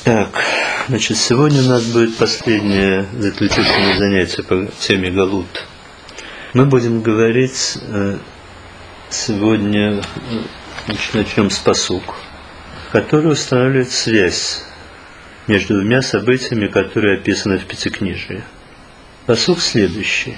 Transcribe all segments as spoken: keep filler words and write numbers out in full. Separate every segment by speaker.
Speaker 1: Так, значит, сегодня у нас будет последнее заключительное занятие по теме Галут. Мы будем говорить сегодня, значит, начнем с пасук, который устанавливает связь между двумя событиями, которые описаны в Пятикнижии. Пасук следующий.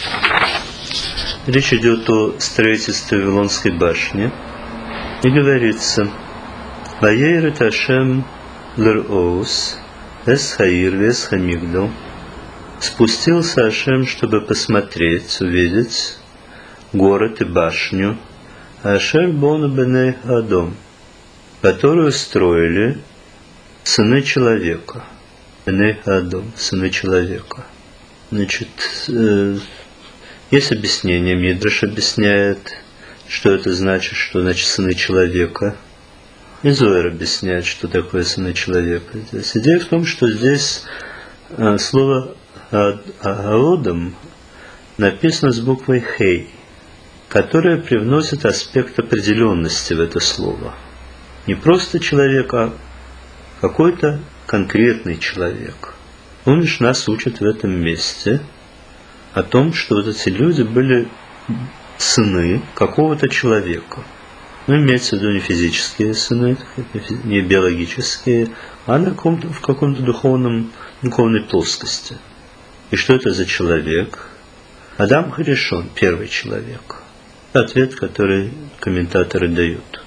Speaker 1: Речь идет о строительстве Вавилонской башни. И говорится: «Ваейрет Ашем лэр-оус эс хаир вес хамигдал». Спустился Ашем, чтобы посмотреть, увидеть город и башню, Ашер бон беней Адом, которую строили сыны человека. Беней Адом, сыны человека. Значит, э, есть объяснение, Мидраш объясняет, что это значит, что значит сыны человека. И Зоэр объясняет, что такое сыны человека. Здесь идея в том, что здесь э, слово Аодам написано с буквой Хей, которая привносит аспект определенности в это слово. Не просто человек, а какой-то конкретный человек. Он лишь нас учит в этом месте о том, что вот эти люди были сыны какого-то человека. Ну, имеется в виду не физические сыны, не биологические, а на каком-то, в каком-то духовном, духовной плоскости. И что это за человек? Адам Харишон, первый человек. Ответ, который комментаторы дают.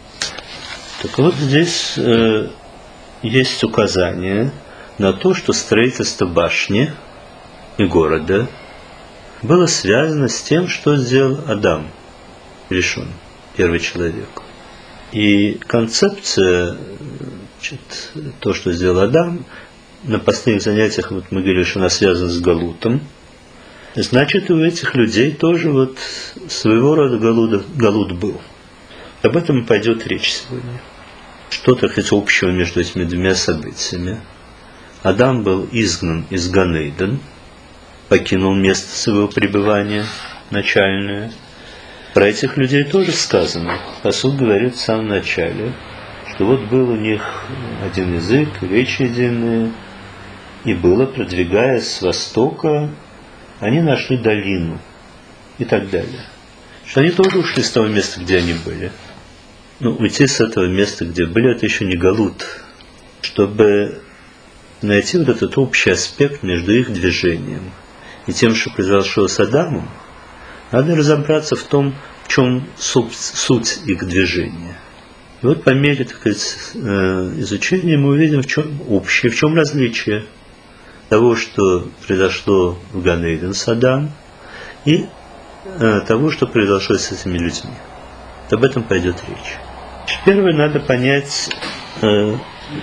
Speaker 1: Так вот, здесь э, есть указание на то, что строительство башни и города было связано с тем, что сделал Адам Харишон, первый человек. И концепция, значит, то, что сделал Адам, на последних занятиях вот мы говорили, что она связана с Галутом. Значит, у этих людей тоже вот своего рода галут, галут был. Об этом пойдет речь сегодня. Что, так сказать, общего между этими двумя событиями. Адам был изгнан из Ганейден, покинул место своего пребывания начальное. Про этих людей тоже сказано. Пасук говорит в самом начале, что вот был у них один язык, речь единая, и было, продвигаясь с востока, они нашли долину и так далее. Что они тоже ушли с того места, где они были. Ну, уйти с этого места, где были, это еще не галут. Чтобы найти вот этот общий аспект между их движением и тем, что произошло с Адамом, надо разобраться в том, в чем суть их движения. И вот по мере, так сказать, изучения мы увидим, в чем общее, в чем различие того, что произошло в Ганейден с Адамом, и э, того, что произошло с этими людьми. Об этом пойдет речь. Первое, надо понять, э,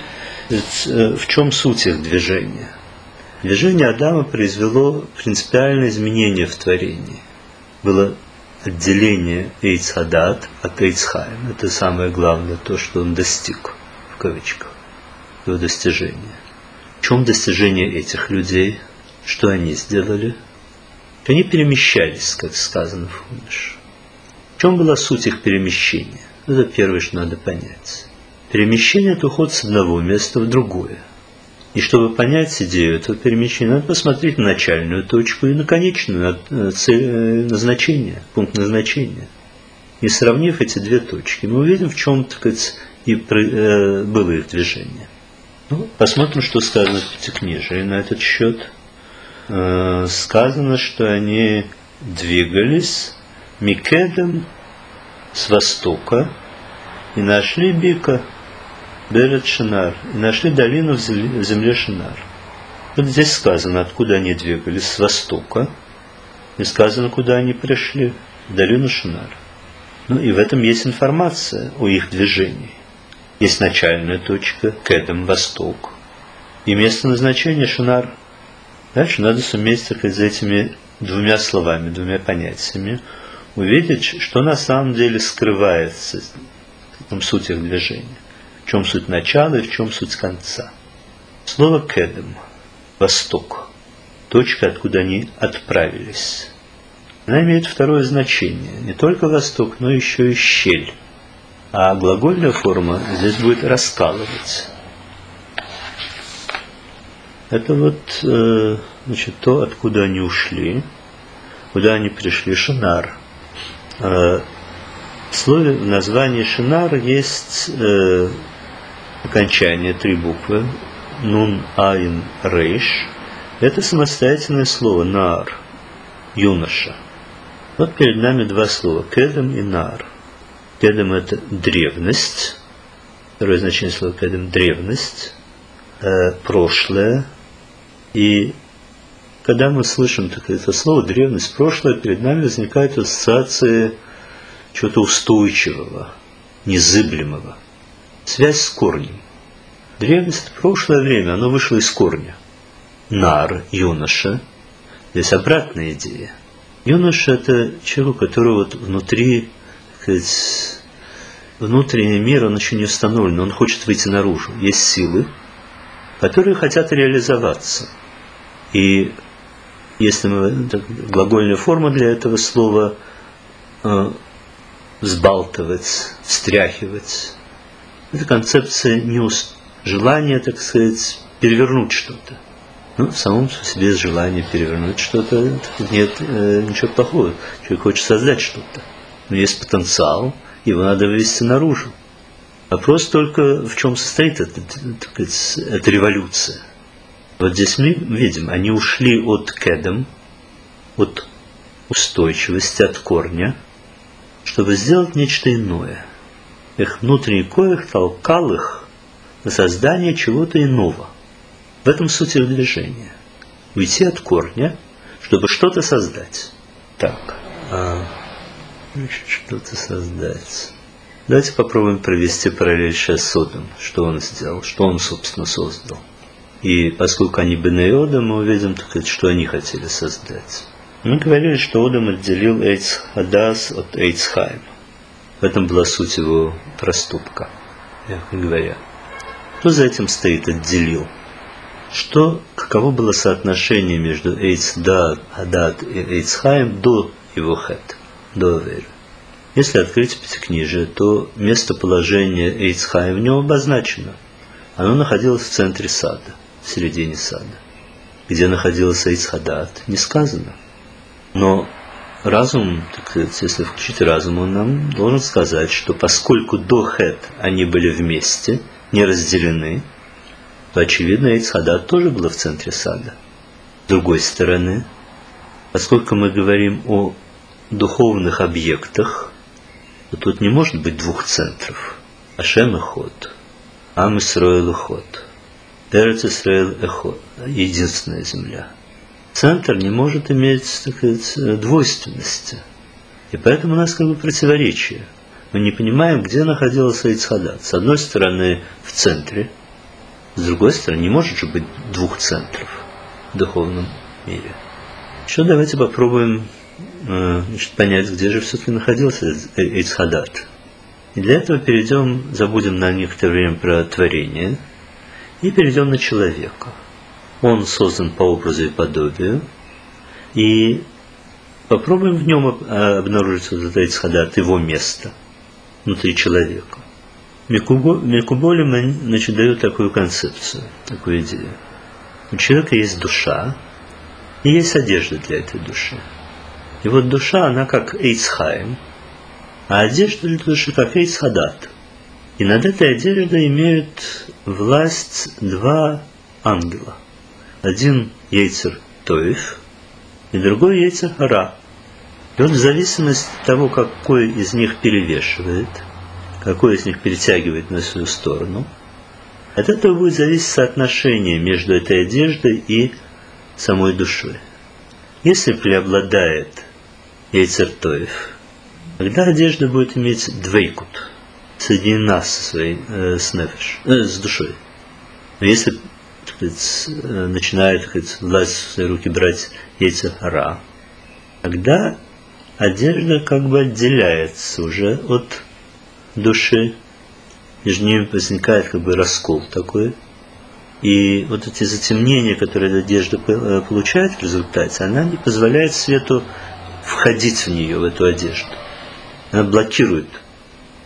Speaker 1: э, в чем суть их движения. Движение Адама произвело принципиальное изменение в творении. Было отделение Эйц-Хадат от Эйц-Хаим. Это самое главное, то, что он достиг, в кавычках, его достижения. В чем достижение этих людей? Что они сделали? Они перемещались, как сказано в Хумиш. В чем была суть их перемещения? Это первое, что надо понять. Перемещение – это уход с одного места в другое. И чтобы понять идею этого перемещения, надо посмотреть на начальную точку и на конечную, на цель, назначение, пункт назначения. И сравнив эти две точки, мы увидим, в чем, так сказать, и э, было их движение. Ну, посмотрим, что сказано в Пятикнижии на этот счет. Э, сказано, что они двигались микедом с востока и нашли Бика, Берет Шинар, и нашли долину в земле, в земле Шинар. Вот здесь сказано, откуда они двигались, с востока, и сказано, куда они пришли, в долину Шинар. Ну, и в этом есть информация о их движении. Есть начальная точка, Кедем, восток, и место назначения Шинар. Дальше надо суметь, так сказать, за этими двумя словами, двумя понятиями, увидеть, что на самом деле скрывается в этом суть их движения. В чем суть начала и в чем суть конца. Слово Кедем, восток, точка, откуда они отправились. Она имеет второе значение. Не только восток, но еще и щель. А глагольная форма здесь будет раскалывать. Это вот значит, то, откуда они ушли, куда они пришли, Шинар. В слове, в названии Шинар есть окончание, три буквы, Нун, Айн, Рейш. Это самостоятельное слово, Нар, юноша. Вот перед нами два слова, Кедем и Нар. Кедем – это древность, второе значение слова Кедем – древность, э, прошлое. И когда мы слышим это слово древность, прошлое, перед нами возникают ассоциации чего-то устойчивого, незыблемого. Связь с корнем. Древность – это прошлое время, оно вышло из корня. Нар, юноша, здесь обратная идея. Юноша – это человек, у которого вот внутри, так сказать, внутренний мир, он еще не установлен, он хочет выйти наружу. Есть силы, которые хотят реализоваться. И если мы, так, глагольная форма для этого слова э, взбалтывать, встряхивать, это концепция неус... желания, так сказать, перевернуть что-то. Ну, в самом себе есть желание перевернуть что-то, нет э, ничего плохого. Человек хочет создать что-то. Но есть потенциал, его надо вывести наружу. Вопрос только, в чем состоит эта, так сказать, эта революция. Вот здесь мы видим, они ушли от кедем, от устойчивости, от корня, чтобы сделать нечто иное. Их внутренний коих толкал их на создание чего-то иного. В этом суть их движения. Уйти от корня, чтобы что-то создать. Так, а, что-то создать. Давайте попробуем провести параллель сейчас с Одом. Что он сделал, что он, собственно, создал. И поскольку они бней Ода, мы увидим, так сказать, что они хотели создать. Мы говорили, что Одам отделил Эйц Хадас от Эйц Хайм. В этом была суть его проступка, мягко говоря. Кто за этим стоит, отделил? Что, каково было соотношение между Эйц Хадат и Эйц Хайм до его хет, до Авейры? Если открыть Пятикнижие, то местоположение Эйц Хайм в нем обозначено. Оно находилось в центре сада, в середине сада. Где находилась Эйц Хадат, не сказано. Но разум, так сказать, если включить разум, он нам должен сказать, что поскольку до хет они были вместе, не разделены, то, очевидно, Эйц Хадат тоже была в центре сада. С другой стороны, поскольку мы говорим о духовных объектах, то тут не может быть двух центров. Ашем Эход, Ам Исроэл Эход, Эрец Исраэль Эход, единственная земля. Центр не может иметь, так сказать, двойственности. И поэтому у нас как бы противоречие. Мы не понимаем, где находилась Эйц Хадат. С одной стороны, в центре, с другой стороны, не может же быть двух центров в духовном мире. Еще давайте попробуем значит, понять, где же все-таки находился Эйц Хадат. И для этого перейдем, забудем на некоторое время про творение, и перейдем на человека. Он создан по образу и подобию, и попробуем в нем обнаружить вот этот Эйц Хадат, его место внутри человека. Мекуболем, значит, дают такую концепцию, такую идею. У человека есть душа, и есть одежда для этой души. И вот душа, она как Эйц Хайм, а одежда для души как Эйц Хадат. И над этой одеждой имеют власть два ангела. Один Йецер Тоев, и другой Йецер Ра. И вот в зависимости от того, какой из них перевешивает, какой из них перетягивает на свою сторону, от этого будет зависеть соотношение между этой одеждой и самой душой. Если преобладает Йецер Тоев, тогда одежда будет иметь двейкут, соединена со своей, э, с нефеш, э, с душой. Но если сказать, начинает сказать, власть в свои руки брать Йецер Ра, тогда одежда как бы отделяется уже от души, между ними возникает как бы раскол такой. И вот эти затемнения, которые одежда получает в результате, она не позволяет свету входить в нее, в эту одежду. Она блокирует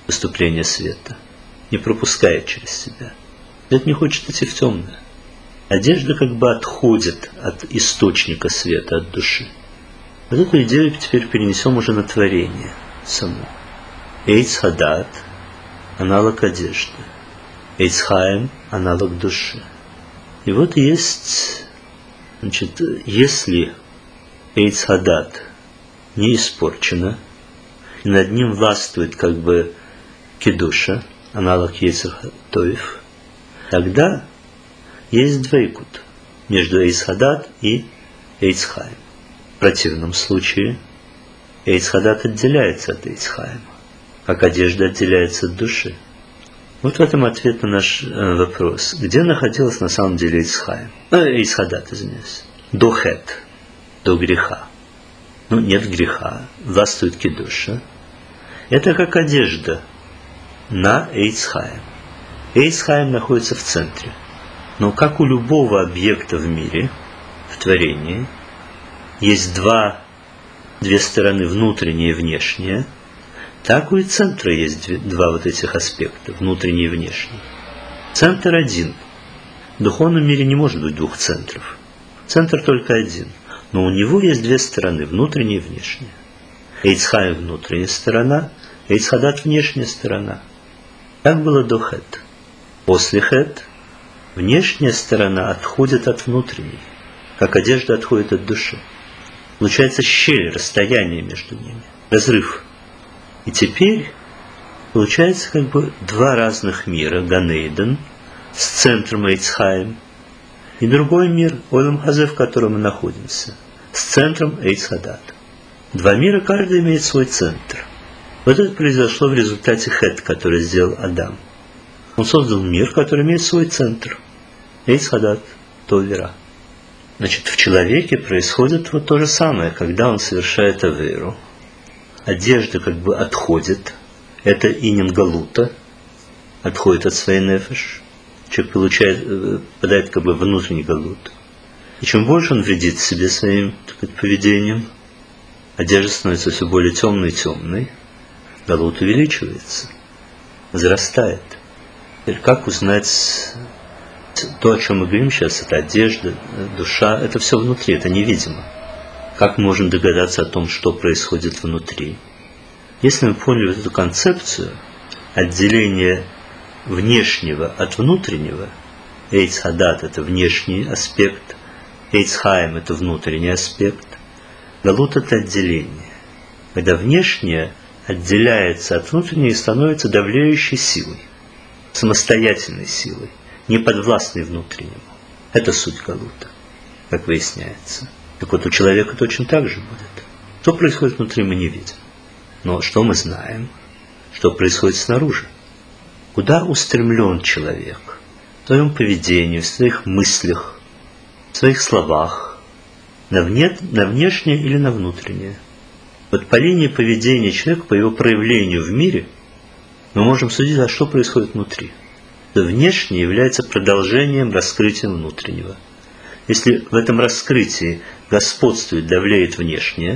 Speaker 1: поступление света, не пропускает через себя. Свет не хочет идти в темное. Одежда как бы отходит от источника света, от души. Вот эту идею теперь перенесем уже на творение само. Эйц Хадат – аналог одежды. Эйц Хаим – аналог души. И вот есть, значит, если Эйц Хадат не испорчено, и над ним властвует как бы кедуша, аналог Йецер Тоев, тогда есть двойкут между Эйц Хадат и Эйц Хаим. В противном случае Эйц Хадат отделяется от Эйц Хаима, как одежда отделяется от души. Вот в этом ответ на наш э, вопрос. Где находилась на самом деле Эйц Хаим? Э, Эйц Хадат, извиняюсь. До хет, до греха. Ну, нет греха, властвует кедуша. Это как одежда на Эйц Хаим. Эйц Хаим находится в центре. Но как у любого объекта в мире, в творении, есть два, две стороны, внутренняя и внешняя, так и у центра есть два вот этих аспекта, внутренний и внешний. Центр один. В духовном мире не может быть двух центров. Центр только один. Но у него есть две стороны, внутренняя и внешняя. Эйц Хаим – внутренняя сторона, Эйц Хадат – внешняя сторона. Так было до хет. После хет внешняя сторона отходит от внутренней, как одежда отходит от души. Получается щель, расстояние между ними, разрыв. И теперь получается как бы два разных мира, Ганейден, с центром Эйц Хаим, и другой мир, Олам Хазе, в котором мы находимся, с центром Эйц Хадат. Два мира, каждый имеет свой центр. Вот это произошло в результате хет, который сделал Адам. Он создал мир, который имеет свой центр. Эйц Хадат, Товера. Значит, в человеке происходит вот то же самое, когда он совершает авейру. Одежда как бы отходит. Это инин галута. Отходит от своей нефеш. Человек получает, попадает как бы внутренний галут. И чем больше он вредит себе своим, так сказать, поведением, одежда становится все более темной и темной, галут увеличивается, возрастает. Теперь как узнать то, о чем мы говорим сейчас, это одежда, душа, это все внутри, это невидимо. Как мы можем догадаться о том, что происходит внутри? Если мы поняли вот эту концепцию отделения внешнего от внутреннего, Эйц Хадат – это внешний аспект, Эйц Хаим – это внутренний аспект, галут – это отделение. Когда внешнее отделяется от внутреннего и становится давляющей силой, самостоятельной силой, не подвластной внутреннему. Это суть галута, как выясняется. Так вот, у человека точно так же будет. Что происходит внутри, мы не видим. Но что мы знаем? Что происходит снаружи? Куда устремлен человек? В своем поведении, в своих мыслях, в своих словах. На, вне, на внешнее или на внутреннее? Вот по линии поведения человека, по его проявлению в мире, мы можем судить, а что происходит внутри. Внешнее является продолжением раскрытия внутреннего. Если в этом раскрытии господствует, давлеет внешнее,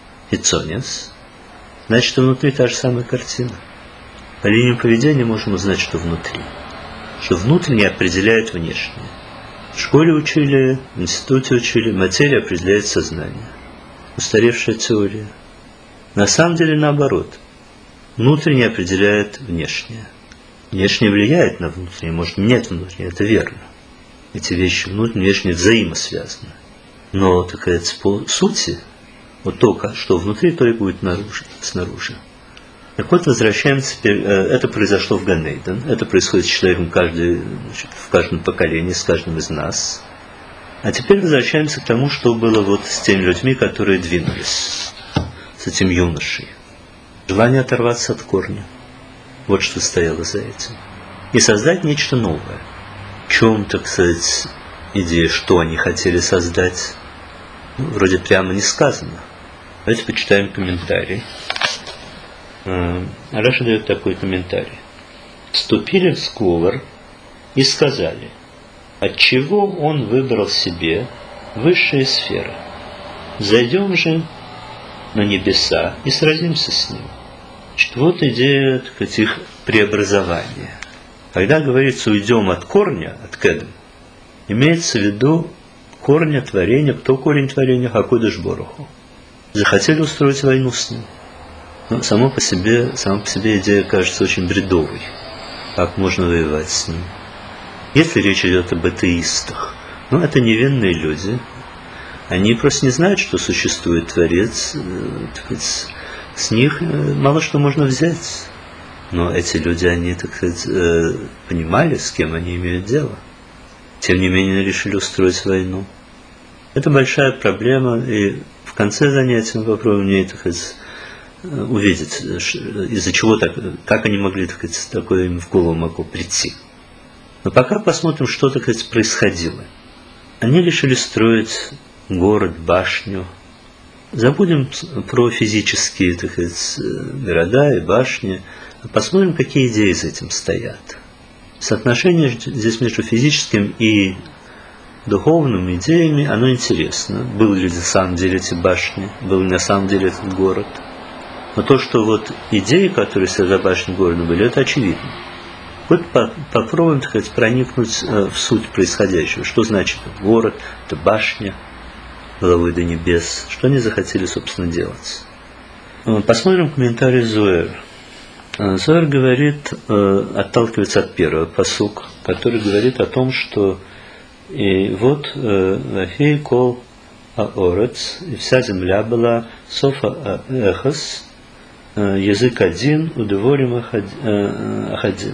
Speaker 1: ицонес, значит, внутри та же самая картина. По линии поведения можем узнать, что внутри. Что внутреннее определяет внешнее. В школе учили, в институте учили, материя определяет сознание. Устаревшая теория. На самом деле наоборот. Внутреннее определяет внешнее. Внешнее влияет на внутреннее, может менять внутреннее, это верно. Эти вещи внутренние, внешние взаимосвязаны. Но, так сказать, по сути, вот то, что внутри, то и будет наружу, снаружи. Так вот, возвращаемся теперь, это произошло в Ганейден, это происходит с человеком каждый, значит, в каждом поколении, с каждым из нас. А теперь возвращаемся к тому, что было вот с теми людьми, которые двинулись, с этим юношей. Желание оторваться от корня. Вот что стояло за этим. И создать нечто новое. В чем, так сказать, идея, что они хотели создать, ну, вроде прямо не сказано. Давайте почитаем комментарий. Раша дает такой комментарий. Вступили в сговор и сказали, отчего он выбрал себе высшие сферы. Зайдем же на небеса и сразимся с ним. Значит, вот идея, так сказать, их преобразования. Когда говорится, уйдем от корня, от кедем, Имеется в виду корня творения. Кто корень творения? Хакодыш Боруху. Захотели устроить войну с ним. Но само по себе, само по себе идея кажется очень бредовой. Как можно воевать с ним? Если речь идет об атеистах, ну, это невинные люди. Они просто не знают, что существует Творец. С них мало что можно взять. Но эти люди, они, так сказать, понимали, с кем они имеют дело. Тем не менее, решили устроить войну. Это большая проблема, и в конце занятия мы попробуем мне, так сказать, увидеть, из-за чего так, как они могли, так сказать, такое им в голову могло прийти. Но пока посмотрим, что, так сказать, происходило. Они решили строить город, башню. Забудем про физические, так сказать, города и башни, а посмотрим, какие идеи за этим стоят. Соотношение здесь между физическим и духовными идеями, оно интересно. Были ли на самом деле эти башни, был ли на самом деле этот город. Но то, что вот идеи, которые стоят за башней города были, это очевидно. Вот попробуем, так сказать, проникнуть в суть происходящего. Что значит город, это башня, главы до небес. Что они захотели, собственно, делать. Посмотрим комментарий Зоэр. Зоэр говорит, отталкивается от первого пасука, который говорит о том, что и вот Вахей кол аорец, и вся земля была софа эхос, язык один, удоворим ахадин.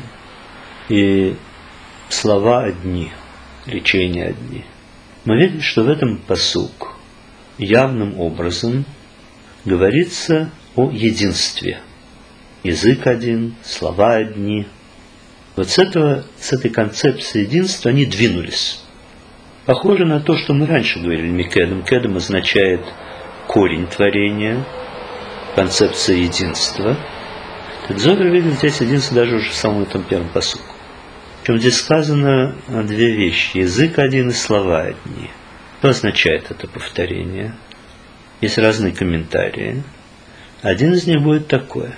Speaker 1: И слова одни, речения одни. Мы видим, что в этом пасук явным образом говорится о единстве. Язык один, слова одни. Вот с, этого, с этой концепции единства они двинулись. Похоже на то, что мы раньше говорили Микедом. Кедом означает корень творения, концепция единства. Так Зоэр видит здесь единство даже уже в самом этом первом пасуке. Причем здесь сказано две вещи. Язык один и слова одни. Что означает это повторение? Есть разные комментарии. Один из них будет такой.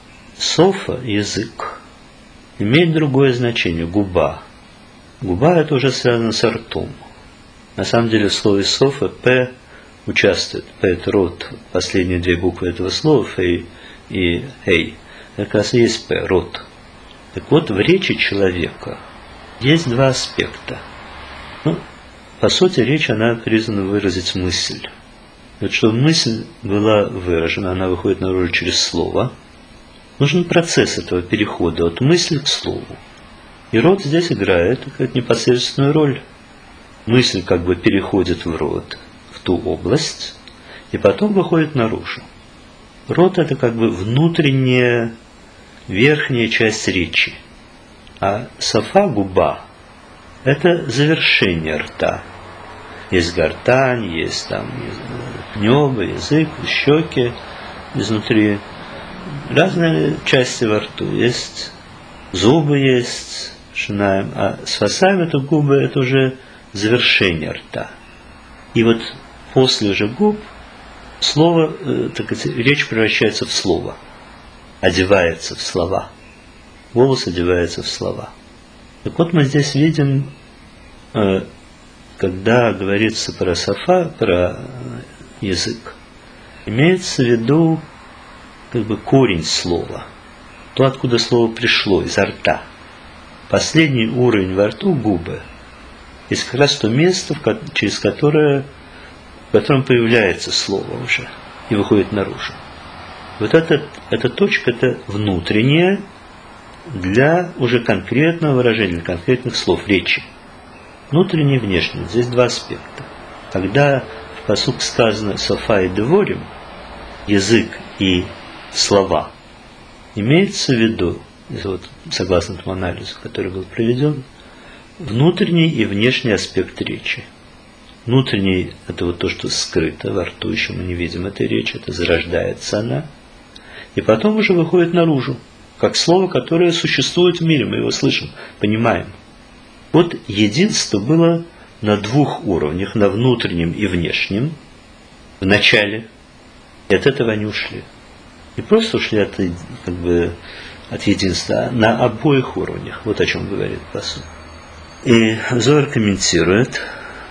Speaker 1: Софа, язык, имеет другое значение, губа. Губа – это уже связано с ртом. На самом деле в слове софа П участвует. П – это рот. Последние две буквы этого слова, Фей и Эй. Это как раз и есть П, рот. Так вот, в речи человека есть два аспекта. Ну, по сути, речь, она призвана выразить мысль. Вот чтобы мысль была выражена, она выходит наружу через слово. Нужен процесс этого перехода от мысли к слову. И рот здесь играет как непосредственную роль. Мысль как бы переходит в рот, в ту область, и потом выходит наружу. Рот – это как бы внутренняя, верхняя часть речи. А софа, губа – это завершение рта. Есть гортань, есть там небо, язык, щеки изнутри. Разные части во рту. Есть зубы, есть шинаем. А с фасами это губы – это уже завершение рта. И вот после же губ слово, так сказать, речь превращается в слово. Одевается в слова. Голос одевается в слова. Так вот мы здесь видим, когда говорится про софа, про язык, имеется в виду как бы корень слова, то, откуда слово пришло, изо рта. Последний уровень во рту, губы, есть как раз то место, через которое, в котором появляется слово уже и выходит наружу. Вот эта, эта точка, это внутренняя для уже конкретного выражения, для конкретных слов, речи. Внутренний и внешний. Здесь два аспекта. Когда в пасук сказано «софа и деворим», язык и слова, имеется в виду, вот, согласно тому анализу, который был проведен, внутренний и внешний аспект речи. Внутренний – это вот то, что скрыто во рту, еще мы не видим этой речи, это зарождается она, и потом уже выходит наружу, как слово, которое существует в мире, мы его слышим, понимаем. Вот единство было на двух уровнях, на внутреннем и внешнем, в начале, и от этого они ушли. Не просто ушли от, как бы, от единства, а на обоих уровнях. Вот о чем говорит пасук. И Зоар комментирует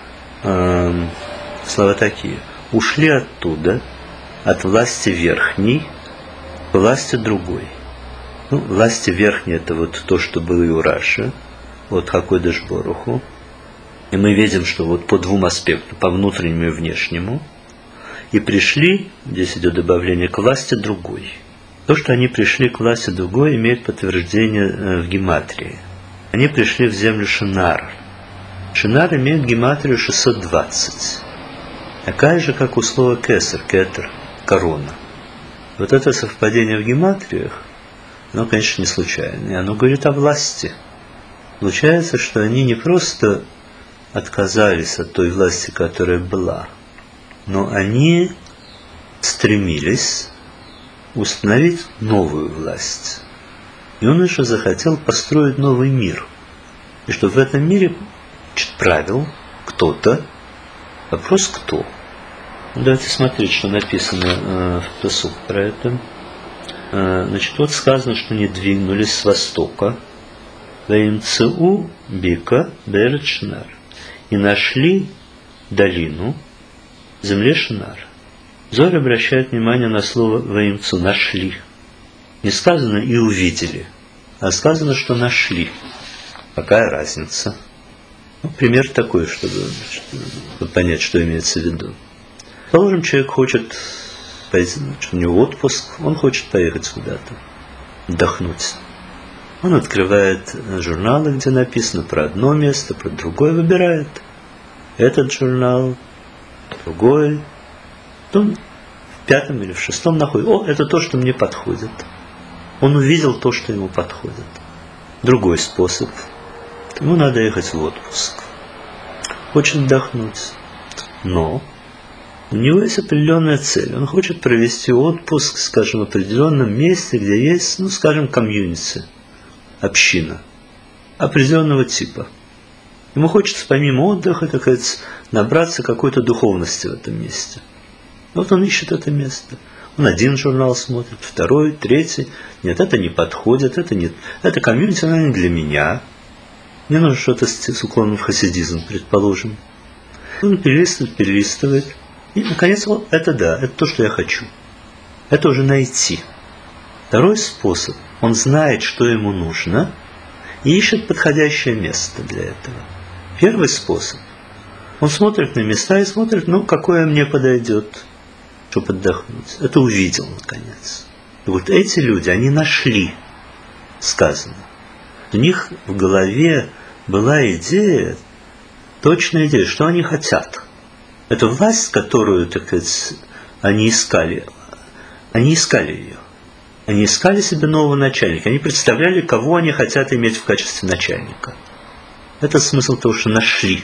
Speaker 1: э, слова такие. Ушли оттуда, от власти верхней, к власти другой. Ну, власти верхней – это вот то, что было и у Раши, вот Хакодеш Боруху. И мы видим, что вот по двум аспектам, по внутреннему и внешнему, и пришли, здесь идет добавление, к власти другой. То, что они пришли к власти другой, имеет подтверждение в гематрии. Они пришли в землю Шинар. Шинар имеет гематрию шестьсот двадцать. Такая же, как у слова кесар, кетер, корона. Вот это совпадение в гематриях, оно, конечно, не случайное. Оно говорит о власти. Получается, что они не просто отказались от той власти, которая была, но они стремились установить новую власть. И он еще захотел построить новый мир. И что в этом мире правил кто-то. Вопрос кто? Ну, давайте смотреть, что написано э, в Пасук про это. Э, значит, вот сказано, что они двинулись с востока. Ваимцеу бика берет Шинар. И нашли долину в земле Шинар. Зоар обращает внимание на слово «ваимцу» – «нашли». Не сказано «и увидели», а сказано, что «нашли». Какая разница? Ну, пример такой, чтобы, чтобы понять, что имеется в виду. Положим, человек хочет пойти, у него отпуск, он хочет поехать куда-то, отдохнуть. Он открывает журналы, где написано про одно место, про другое, выбирает этот журнал, другой. Он в пятом или в шестом находит. О, это то, что мне подходит. Он увидел то, что ему подходит. Другой способ. Ему надо ехать в отпуск. Хочет отдохнуть. Но у него есть определенная цель. Он хочет провести отпуск, скажем, в определенном месте, где есть, ну, скажем, комьюнити, община определенного типа. Ему хочется помимо отдыха, так сказать, набраться какой-то духовности в этом месте. Вот он ищет это место. Он один журнал смотрит, второй, третий. Нет, это не подходит, это не, это комьюнити, она не для меня. Мне нужно что-то с уклоном в хасидизм, предположим. Он перелистывает, перелистывает. И, наконец, вот это да, это то, что я хочу. Это уже найти. Второй способ. Он знает, что ему нужно, и ищет подходящее место для этого. Первый способ. Он смотрит на места и смотрит, ну, какое мне подойдет, чтобы отдохнуть. Это увидел, наконец. И вот эти люди, они нашли, сказано. У них в голове была идея, точная идея, что они хотят. Это власть, которую, так сказать, они искали. Они искали ее. Они искали себе нового начальника. Они представляли, кого они хотят иметь в качестве начальника. Это смысл того, что нашли.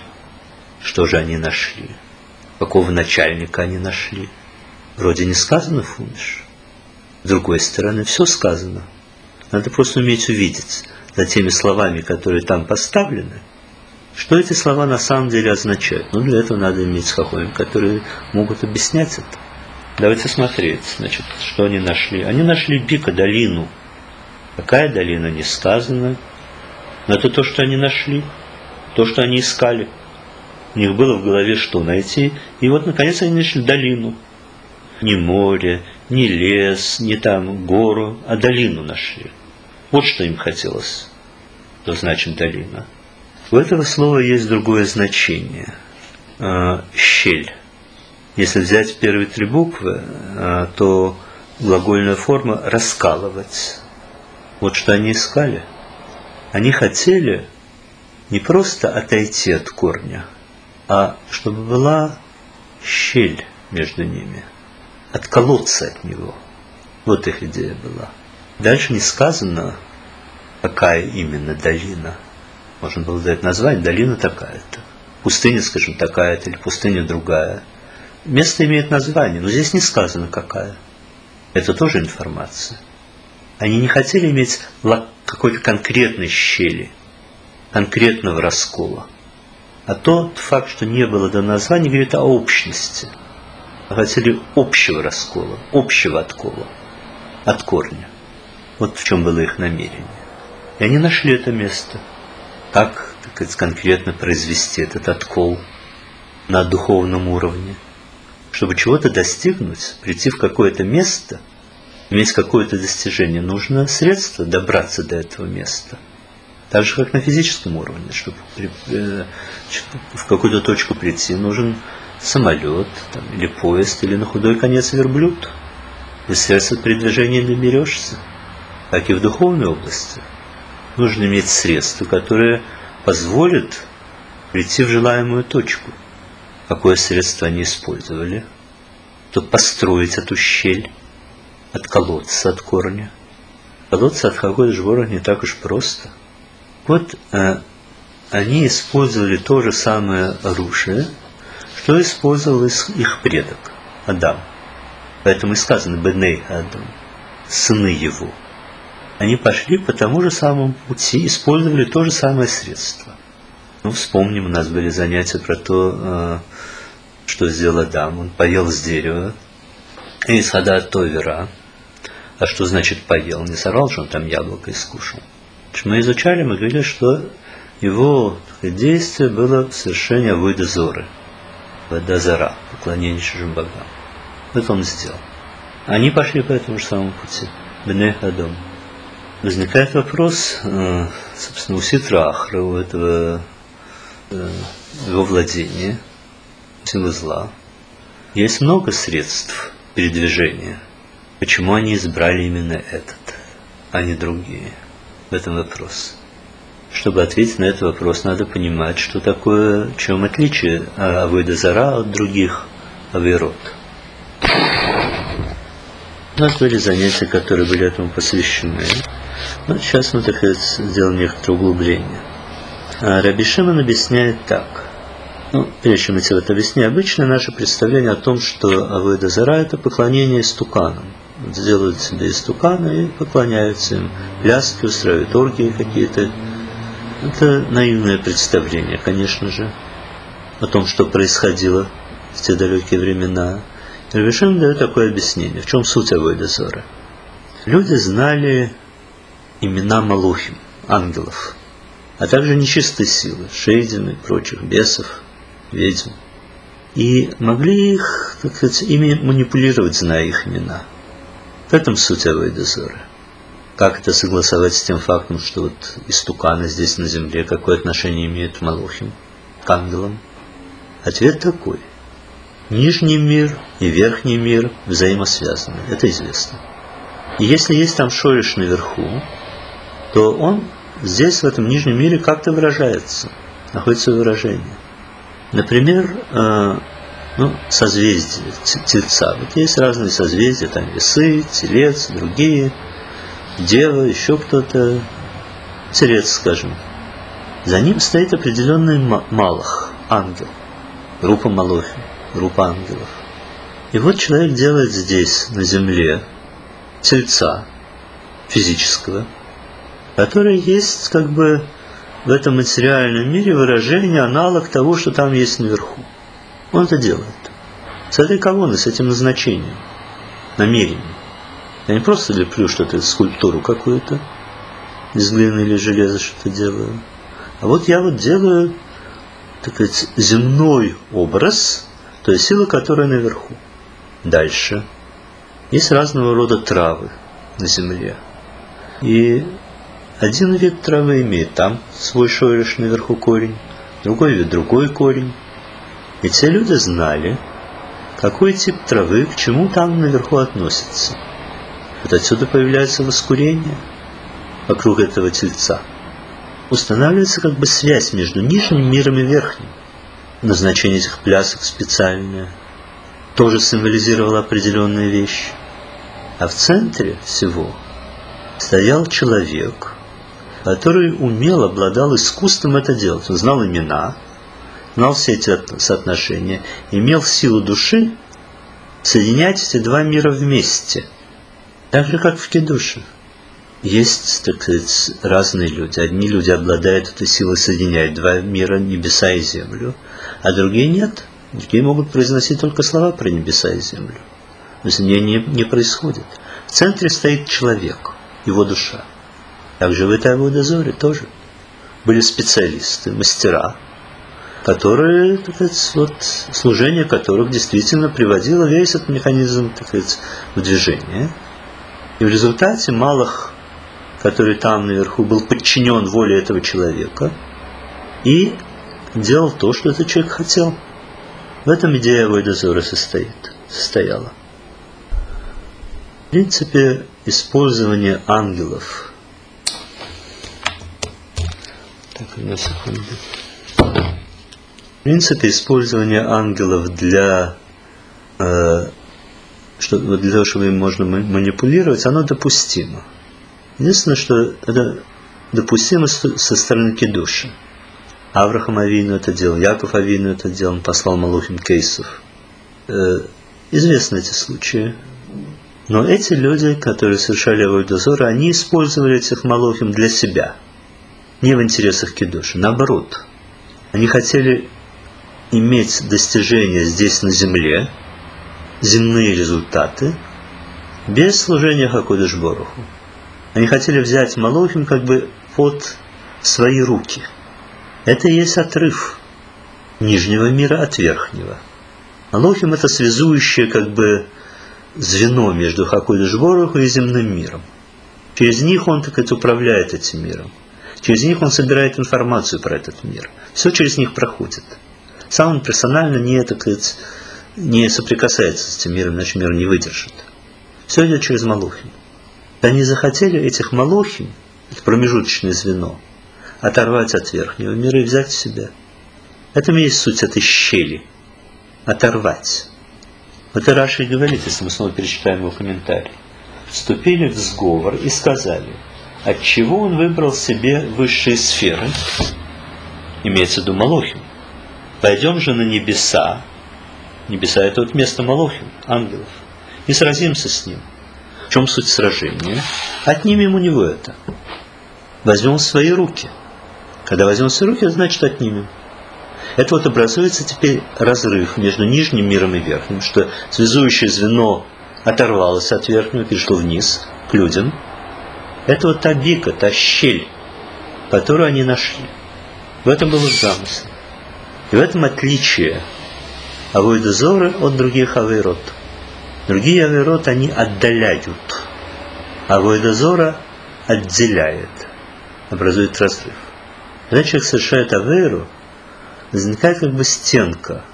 Speaker 1: Что же они нашли? Какого начальника они нашли? Вроде не сказано фуниш. С другой стороны, все сказано. Надо просто уметь увидеть за теми словами, которые там поставлены, что эти слова на самом деле означают. Ну, для этого надо иметь хахоим, которые могут объяснять это. Давайте смотреть, значит, что они нашли. Они нашли Бика, долину. Какая долина, не сказано. Но это то, что они нашли. То, что они искали. У них было в голове что найти. И вот, наконец, они нашли долину. Не море, не лес, не там гору, а долину нашли. Вот что им хотелось. Что значит долина. У этого слова есть другое значение. Щель. Если взять первые три буквы, то глагольная форма «раскалывать». Вот что они искали. Они хотели не просто отойти от корня, а чтобы была щель между ними, отколоться от него. Вот их идея была. Дальше не сказано, какая именно долина. Можно было дать название, долина такая-то. Пустыня, скажем, такая-то, или пустыня другая. Место имеет название, но здесь не сказано, какая. Это тоже информация. Они не хотели иметь какой-то конкретной щели, конкретного раскола. А тот факт, что не было до названия, говорит о общности. Хотели общего раскола, общего откола, от корня. Вот в чем было их намерение. И они нашли это место. Как так сказать, конкретно произвести этот откол на духовном уровне. Чтобы чего-то достигнуть, прийти в какое-то место, иметь какое-то достижение, нужно средство добраться до этого места. Так же, как на физическом уровне. Чтобы в какую-то точку прийти, нужен самолет, там, или поезд, или на худой конец верблюд. Без средства передвижения доберешься. Так и в духовной области. Нужно иметь средства, которые позволят прийти в желаемую точку. Какое средство они использовали? То построить эту щель, отколоться от корня. Отколоться от какой-то же корня не так уж просто. Вот э, они использовали то же самое оружие, что использовал их предок Адам. Поэтому и сказано «Беней Адам», сыны его. Они пошли по тому же самому пути, использовали то же самое средство. Ну, вспомним, у нас были занятия про то, что сделал Адам. Он поел с дерева, из сада Товера. А что значит поел? Не сорвал же он там яблоко и скушал. Мы изучали, мы говорили, что его действие было совершение авойда зоры, авойда зора, поклонение чужим богам. Это он сделал. Они пошли по этому же самому пути. Бней Адам. Возникает вопрос, собственно, у Ситра Ахра, у этого его владения, силы зла, есть много средств передвижения. Почему они избрали именно этот, а не другие? В этом вопрос. Чтобы ответить на этот вопрос, надо понимать, что такое, в чем отличие авойда зора от других авейрот. У нас были занятия, которые были этому посвящены. Но сейчас мы, так сказать, сделаем некоторое углубление. А Раби Шимон объясняет так. Ну, прежде чем идти в это объяснение, обычно наше представление о том, что авойда зора – это поклонение истуканам. Вот сделают себе истуканы и поклоняются им. Пляски устраивают, оргии какие-то. Это наивное представление, конечно же, о том, что происходило в те далекие времена. Раби Шимон дает такое объяснение. В чем суть авойда зора? Люди знали имена малухим, ангелов, а также нечистые силы, шейдин и прочих бесов, ведьм. И могли их, так сказать, ими манипулировать, зная их имена. В этом суть авойда зора. Как это согласовать с тем фактом, что вот истуканы здесь на земле, какое отношение имеют к малухим, к ангелам? Ответ такой. Нижний мир и верхний мир взаимосвязаны. Это известно. И если есть там шориш наверху, то он здесь, в этом нижнем мире, как-то выражается, находится выражение. Например, э, ну, созвездие Тельца. Вот есть разные созвездия, там Весы, Телец, другие, Дева, еще кто-то, Телец, скажем. За ним стоит определенный малах, ангел, группа малохим, группа ангелов. И вот человек делает здесь, на земле, Тельца физического, который есть как бы в этом материальном мире выражение, аналог того, что там есть наверху. Он это делает. С этой колонной, с этим назначением, намерением. Я не просто леплю что-то, скульптуру какую-то, из глины или железа что-то делаю. А вот я вот делаю, так сказать, земной образ, то есть сила, которая наверху. Дальше. Есть разного рода травы на земле. И один вид травы имеет там свой шориш наверху корень, другой вид другой корень. И те люди знали, какой тип травы к чему там наверху относится. Вот отсюда появляется воскурение вокруг этого тельца. Устанавливается как бы связь между нижним миром и верхним. Назначение этих плясок специальное тоже символизировало определенные вещи. А в центре всего стоял человек, который умело обладал искусством это делать. Он знал имена, знал все эти соотношения, имел силу души соединять эти два мира вместе. Так же, как в кидуше. Есть, так сказать, разные люди. Одни люди обладают этой силой соединять два мира, небеса и землю, а другие нет. Другие могут произносить только слова про небеса и землю. Но соединение не, не происходит. В центре стоит человек, его душа. Также в этой авойда зоре тоже. были специалисты, мастера, которые, так сказать, вот, служение которых действительно приводило весь этот механизм, так сказать, в движение. И в результате Малах, который там наверху, был подчинен воле этого человека и делал то, что этот человек хотел. В этом идея авойда зора состоит, состояла. В принципе, использование ангелов. Так, одну секунду. В принципе, использование ангелов для, э, что, для того, чтобы им можно манипулировать, оно допустимо. Единственное, что это допустимо со стороны кидуша. Авраам Авину это делал, Яков Авину это делал, он послал малухим кейсов. Э, известны эти случаи. Но эти люди, которые совершали авойда зора, они использовали этих малухим для себя, не в интересах кидуша. Наоборот, они хотели иметь достижения здесь на земле, земные результаты, без служения Хакодеш Боруху. Они хотели взять малухим как бы под свои руки. Это и есть отрыв нижнего мира от верхнего. Малухим – это связующее как бы звено между Хакодеш Боруху и земным миром. Через них он, так сказать, управляет этим миром. Через них он собирает информацию про этот мир. Все через них проходит. Сам он персонально не, так сказать, не соприкасается с этим миром, иначе мир не выдержит. Все идет через малухим. Они захотели этих малухим, это промежуточное звено, оторвать от верхнего мира и взять в себя. Это и есть суть этой щели. Оторвать. Вот и Раши говорит, если мы снова перечитаем его комментарий. Вступили в сговор и сказали, отчего он выбрал себе высшие сферы, имеется в виду малухим. Пойдем же на небеса. Небеса – это вот место малухим, ангелов. И сразимся с ним. В чем суть сражения? Отнимем у него это. Возьмем в свои руки. Когда возьмем в свои руки, значит отнимем. Это вот образуется теперь разрыв между нижним миром и верхним, что связующее звено оторвалось от верхнего, перешло вниз, к людям. Это вот та бика, та щель, которую они нашли. В этом был их замысел. И в этом отличие авойда зоры от других авейрот. Другие авейрот, они отдаляют. Авойда зора отделяет, образует разрыв. Когда человек совершает авейру, возникает как бы стенка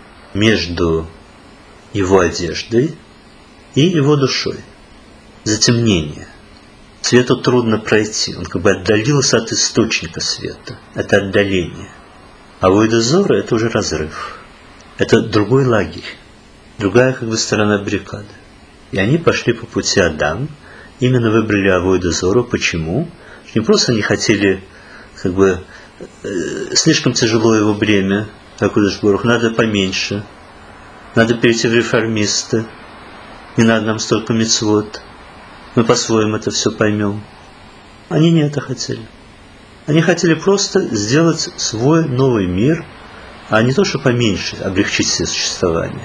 Speaker 1: между его одеждой и его душой. Затемнение. Свету трудно пройти. Он как бы отдалился от источника света. Это отдаление. Авойда зора – это уже разрыв. Это другой лагерь. Другая как бы сторона баррикады. И они пошли по пути Адам. Именно выбрали авойда зору. Почему? Не просто они хотели как бы э, слишком тяжело его бремя. Хакодеш Борух, надо поменьше. Надо перейти в реформисты. Не надо нам столько мицвот. Мы по-своему это все поймем. Они не это хотели. Они хотели просто сделать свой новый мир, а не то, что поменьше, облегчить себе существование.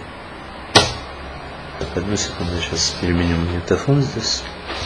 Speaker 1: Так, одну секунду, сейчас переменим магнитофон здесь.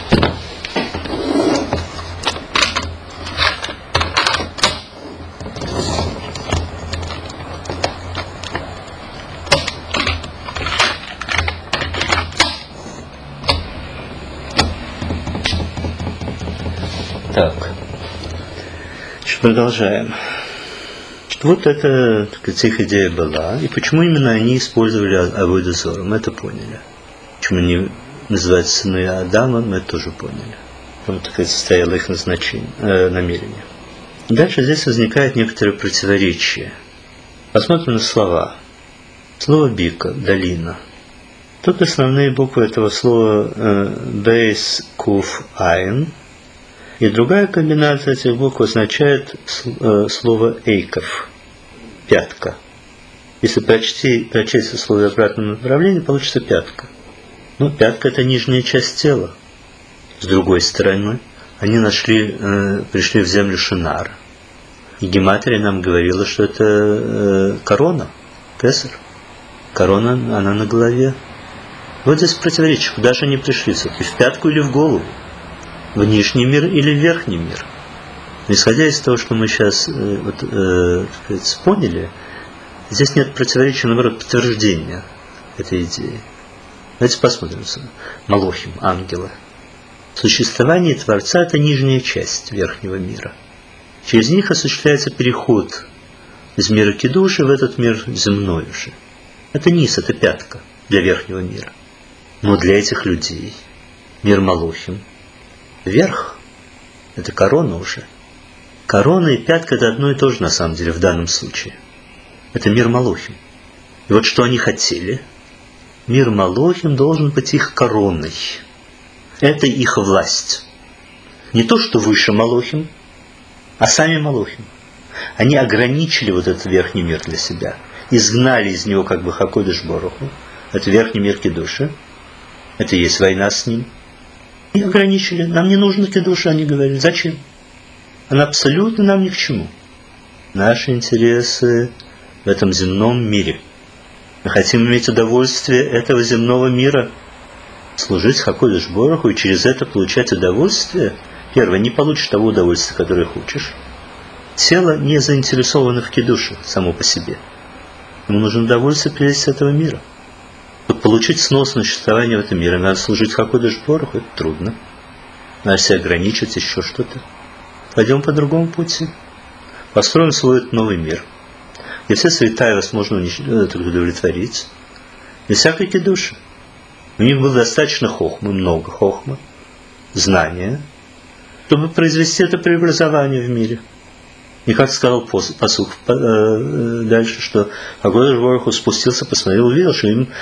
Speaker 1: Так, продолжаем. Вот это, так сказать, их идея была. И почему именно они использовали авойда зору, мы это поняли. Почему они называются сыны Адама, мы это тоже поняли. Потому что, так сказать, состояло их назначение, э, намерение. Дальше здесь возникает некоторое противоречие. Посмотрим на слова. Слово бика, долина. Тут основные буквы этого слова э, бейс, куф, айн. И другая комбинация этих букв означает э, слово эйков, пятка. Если прочти, прочесть слово в обратном направлении, получится пятка. Но пятка – это нижняя часть тела. С другой стороны, они нашли, э, пришли в землю Шинар. И гематрия нам говорила, что это э, корона, кесар. Корона, она на голове. Вот здесь противоречие, куда же они пришли, в пятку или в голову? В нижний мир или в верхний мир? Но исходя из того, что мы сейчас э, вот, э, так сказать, поняли, здесь нет противоречия, наоборот, подтверждения этой идеи. Давайте посмотрим. Малохим, ангелы. Существование Творца – это нижняя часть верхнего мира. Через них осуществляется переход из мира кидуши в этот мир земной уже. Это низ, это пятка для верхнего мира. Но для этих людей мир Малохим – верх, это корона уже. Корона и пятка – это одно и то же на самом деле в данном случае. Это мир Малохим. И вот что они хотели? Мир Малохим должен быть их короной. Это их власть. Не то, что выше Малохим, а сами Малохим. Они ограничили вот этот верхний мир для себя. Изгнали из него как бы Хакодеш Боруху. Это верхний мир Кидуши. Это и есть война с ним. И ограничили. Нам не нужно Кидуша, они говорили. Зачем? Она абсолютно нам ни к чему. Наши интересы в этом земном мире. Мы хотим иметь удовольствие этого земного мира, служить Хакодеш Боруху и через это получать удовольствие. Первое, не получишь того удовольствия, которое хочешь. Тело не заинтересовано в кидуше само по себе. Ему нужно удовольствие прелесть этого мира. Чтобы получить сносное существование в этом мире, надо служить Хакодеш Боруху, это трудно. Надо себя ограничить, еще что-то. Пойдем по другому пути. Построим свой новый мир. И все святая возможно удовлетворить. И всякой кидуши. У них было достаточно хохмы, много хохмы, знания, чтобы произвести это преобразование в мире. И как сказал пасук дальше, что Хакодеш Боруху спустился, посмотрел, увидел, что им,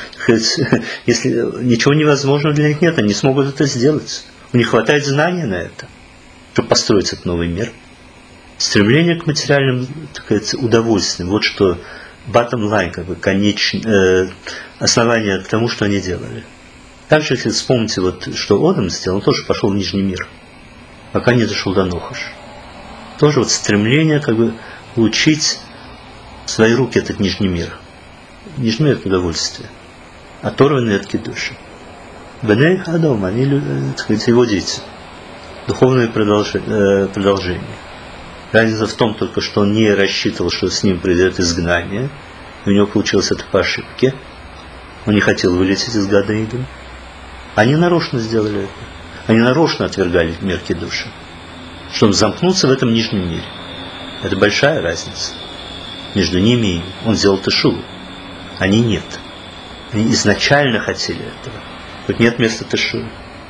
Speaker 1: если ничего невозможного для них нет, они смогут это сделать. У них хватает знания на это, чтобы построить этот новый мир. Стремление к материальным, так сказать, удовольствиям. Вот что bottom line, как бы конечное э, основание к тому, что они делали. Также, если вспомните, вот, что Одам сделал, он тоже пошел в Нижний мир, пока не дошел до Нохаш. Тоже вот стремление как бы получить в свои руки этот Нижний мир. Нижний мир – это удовольствие, оторванный от кидуши. Беней Хадом, они, так сказать, его дети. Духовное продолжение. Разница в том только, что он не рассчитывал, что с ним произойдет изгнание. И у него получилось это по ошибке. Он не хотел вылететь из Гадейдена. Они нарочно сделали это. Они нарочно отвергали мир кидуши, чтобы замкнуться в этом нижнем мире. Это большая разница между ними и им. Он сделал тешуву. Они нет. Они изначально хотели этого. Тут нет места тешувы.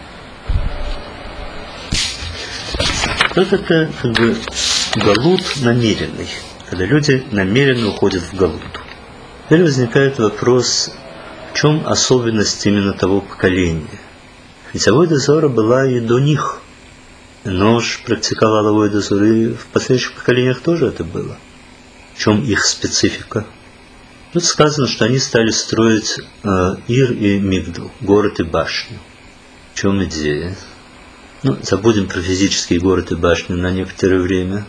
Speaker 1: Вот это как бы галут намеренный, когда люди намеренно уходят в галут. Теперь возникает вопрос, в чем особенность именно того поколения. Ведь авойда зора была и до них. Нож практиковал авойда зоры, и в последующих поколениях тоже это было. В чем их специфика? Тут сказано, что они стали строить э, Ир и Мигдал, город и башню. В чем идея? Ну, забудем про физический город и башню на некоторое время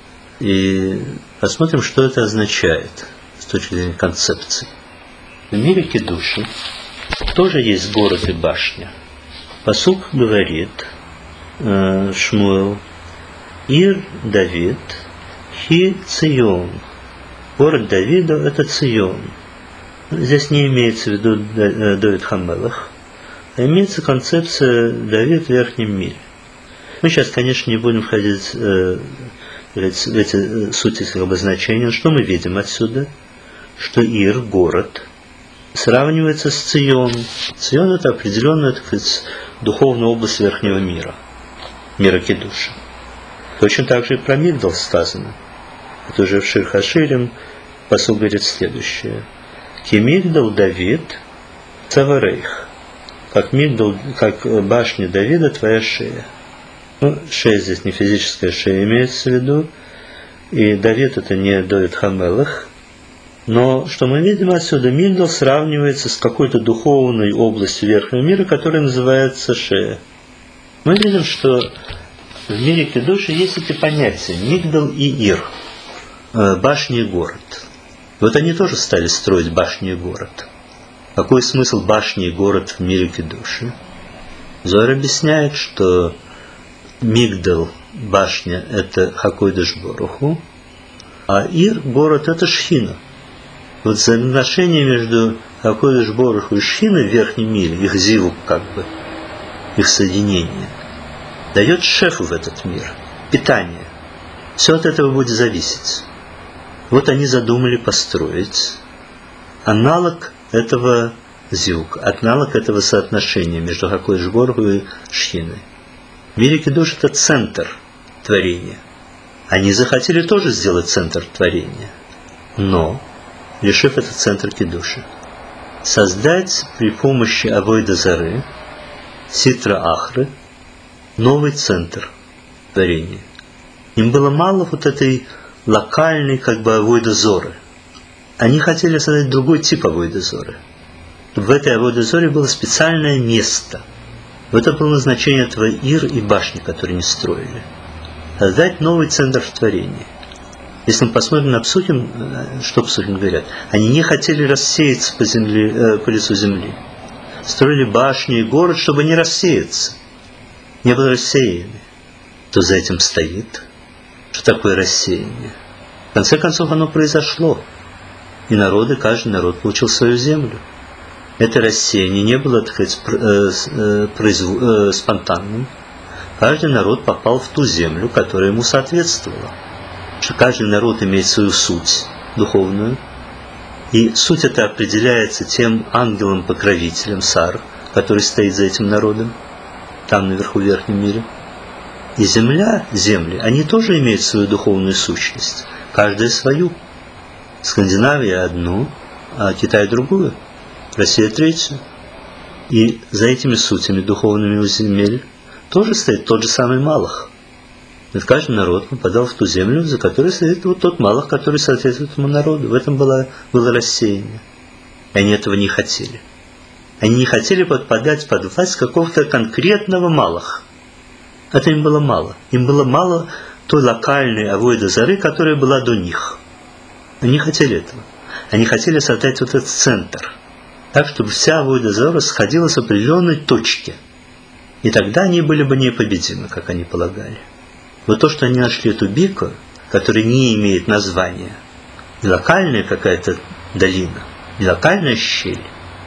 Speaker 1: и посмотрим, что это означает с точки зрения концепции. В мире кидуши тоже есть город и башня. Пасук говорит, э, Шмуэл, Ир Давид, Хи Цион. Город Давида – это Цион. Здесь не имеется в виду Давид Хамелах, а имеется концепция Давид в верхнем мире. Мы сейчас, конечно, не будем входить э, в эти сути их обозначения. Что мы видим отсюда? Что Ир, город, сравнивается с Цион. Цион – это определенная, так сказать, духовная область верхнего мира, мира кидуши. Точно так же и про Мигдал сказано. Это уже в Шир Хаширим пасук говорит следующее. Ки Мигдал Давид Цаварейх. Как Мигдал, как башня Давида, твоя шея. Ну, шея здесь не физическая шея имеется в виду. И Давид это не Давид Хамелах. Но что мы видим отсюда, Мигдал сравнивается с какой-то духовной областью верхнего мира, которая называется шея. Мы видим, что в мире кидуши есть эти понятия Мигдал и Ир, башня и город. Вот они тоже стали строить башню и город. Какой смысл башни и город в мире кидуши? Зоар объясняет, что Мигдал башня – это Хакойдыш Боруху, а Ир, город – это Шхина. Вот взаимоотношения между Хакойдыш Боруху и Шхиной в верхнем мире, их зивук как бы, их соединение, дает шефу в этот мир, питание. Все от этого будет зависеть. Вот они задумали построить аналог этого зивука, аналог этого соотношения между Хакойдыш Боруху и Шхиной. В мире Кидуш – это центр творения. Они захотели тоже сделать центр творения, но, решив этот центр Кидуша, создать при помощи Авойда Зары, Ситра Ахры, новый центр творения. Им было мало вот этой локальной как бы Авойда Зоры. Они хотели создать другой тип Авойда Зоры. В этой Авойда Зоре было специальное место. В это было назначение этого Ир и башни, которые они строили. Создать новый центр творения. Если мы посмотрим на Псухим, что Псухим говорят, они не хотели рассеяться по, земле, э, по лицу земли. Строили башни и город, чтобы не рассеяться. Не было рассеяны. Кто за этим стоит? Что такое рассеяние? В конце концов, оно произошло. И народы, каждый народ получил свою землю. Это рассеяние не было, так сказать, произвол... спонтанным. Каждый народ попал в ту землю, которая ему соответствовала. Что каждый народ имеет свою суть духовную. И суть эта определяется тем ангелом-покровителем Сар, который стоит за этим народом, там наверху в верхнем мире. И земля, земли, они тоже имеют свою духовную сущность. Каждая свою. Скандинавия одну, а Китай другую. Россия третью. И за этими сутями духовными у земель тоже стоит тот же самый Малах. Ведь каждый народ попадал в ту землю, за которой стоит вот тот Малах, который соответствует этому народу. В этом было, было рассеяние. И они этого не хотели. Они не хотели подпадать под власть какого-то конкретного Малаха. Это им было мало. Им было мало той локальной Авойда Зары, которая была до них. Они не хотели этого. Они хотели создать вот этот центр. Так, чтобы вся Авойда Зара сходила с определенной точки. И тогда они были бы непобедимы, как они полагали. Вот то, что они нашли эту бику, которая не имеет названия, не локальная какая-то долина, не локальная щель,